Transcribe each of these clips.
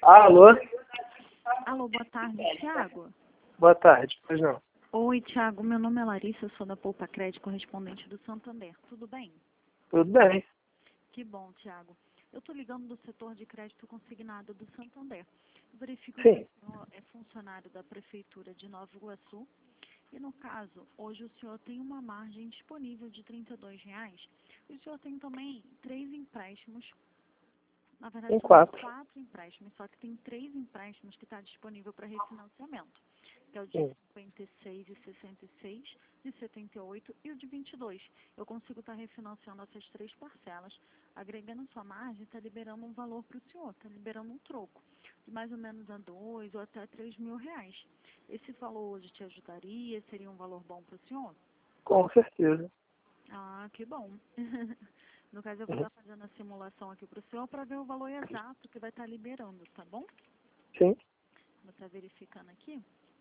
Alô? Alô, boa tarde, Thiago. Boa tarde, pois não. Oi, Thiago, meu nome é Larissa, eu sou da Poupa Crédito, correspondente do Santander. Tudo bem? Tudo bem. Que bom, Thiago. Eu estou ligando do setor de crédito consignado do Santander. Eu verifico que Sim. o senhor é funcionário da Prefeitura de Nova Iguaçu e, no caso, hoje o senhor tem uma margem disponível de R$ 32. E o senhor tem também 3 empréstimos. Na verdade, Tem são 4. 4 empréstimos, só que tem 3 empréstimos que está disponível para refinanciamento, que é o de Sim. 56 e 66, de 78 e o de 22. Eu consigo estar refinanciando essas 3 parcelas, agregando sua margem, está liberando um valor para o senhor, está liberando um troco de mais ou menos a 2 ou até 3 mil reais. Esse valor hoje te ajudaria? Seria um valor bom para o senhor? Com certeza. Ah, que bom. No caso, eu vou estar fazendo a simulação aqui para o senhor para ver o valor exato que vai estar liberando, tá bom? Sim. Vou estar verificando aqui.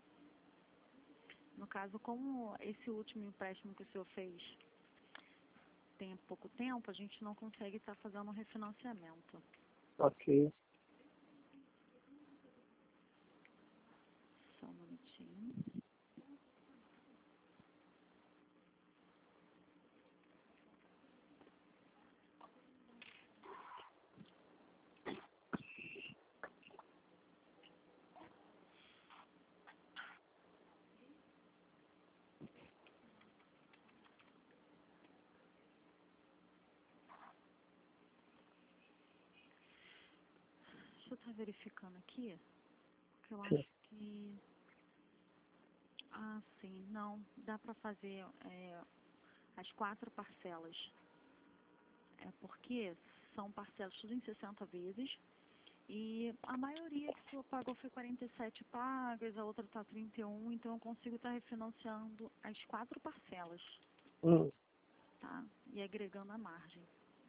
No caso, como esse último empréstimo que o senhor fez tem pouco tempo, a gente não consegue estar fazendo um refinanciamento. Ok. Só um minutinho. Deixa eu estar verificando aqui, porque eu Sim. acho que... Ah, sim, não. Dá para fazer as 4 parcelas. É porque são parcelas tudo em 60 vezes. E a maioria que o senhor pagou foi 47 pagas, a outra está 31, então eu consigo estar refinanciando as 4 parcelas, Hum. tá? E agregando a margem.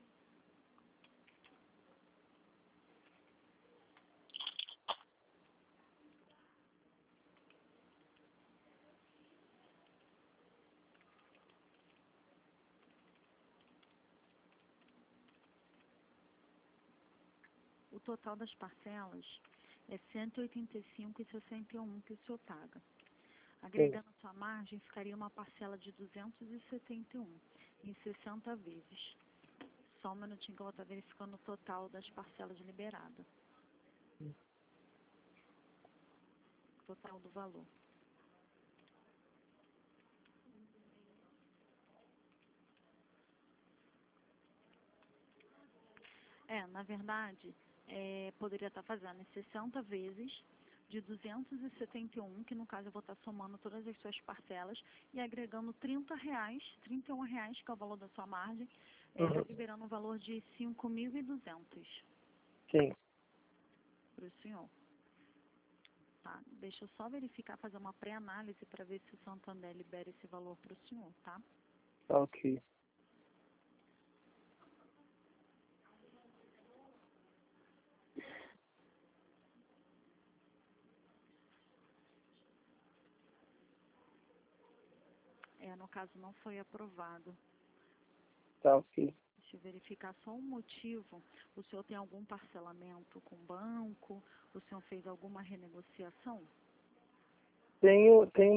O total das parcelas é 185,61 que o senhor paga. Sim. Agregando a sua margem, ficaria uma parcela de 271 em 60 vezes. Só um minutinho que eu vou estar verificando o total das parcelas liberadas. Total do valor. Na verdade, poderia estar fazendo em 60 vezes de 271, que no caso eu vou estar somando todas as suas parcelas e agregando R$ 31, que é o valor da sua margem, está liberando um valor de 5.200 Sim. para o senhor. Tá? Deixa eu só verificar, fazer uma pré-análise para ver se o Santander libera esse valor para o senhor, tá? Ok. No caso não foi aprovado. Tá ok. Deixa eu verificar só um motivo. O senhor tem algum parcelamento com o banco? O senhor fez alguma renegociação? Tenho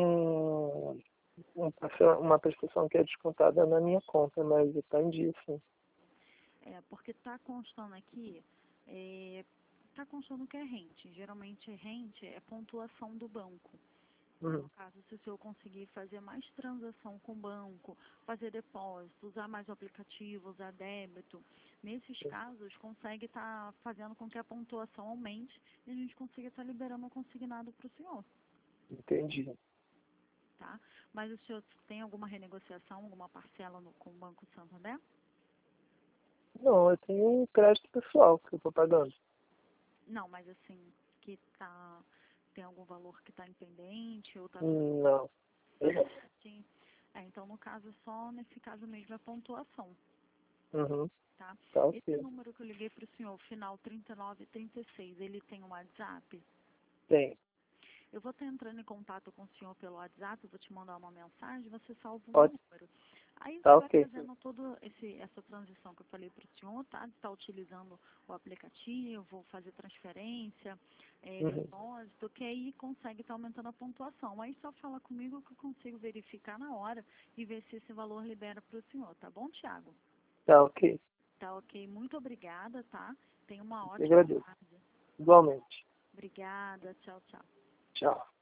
uma prestação que é descontada na minha conta, mas está em dia, sim. Porque está constando aqui, está constando que é rente. Geralmente rente é pontuação do banco. No caso, se o senhor conseguir fazer mais transação com o banco, fazer depósito, usar mais o aplicativo, usar débito, nesses casos, consegue estar fazendo com que a pontuação aumente e a gente consiga estar liberando o consignado para o senhor, Entendi. tá? Mas o senhor tem alguma renegociação, alguma parcela com o Banco Santander? Não, eu tenho um crédito pessoal que eu estou pagando. Não, mas assim, tem algum valor que está impendente ou está... Não. Sim. Então, no caso, só nesse caso mesmo é pontuação, Uhum. tá? Tá Esse ok. número que eu liguei para o senhor, final 3936, ele tem um WhatsApp? Tem. Eu vou estar entrando em contato com o senhor pelo WhatsApp, eu vou te mandar uma mensagem, você salva o meu Pode. número. Aí você Tá vai ok. fazendo toda essa transição que eu falei para o senhor, tá? De estar utilizando o aplicativo, fazer transferência, depósito, que aí consegue estar aumentando a pontuação. Aí só fala comigo que eu consigo verificar na hora e ver se esse valor libera para o senhor, tá bom, Tiago? Tá ok. Tá ok, muito obrigada, tá? Tenha uma Eu ótima agradeço. tarde. Igualmente. Obrigada, tchau, tchau. Tchau.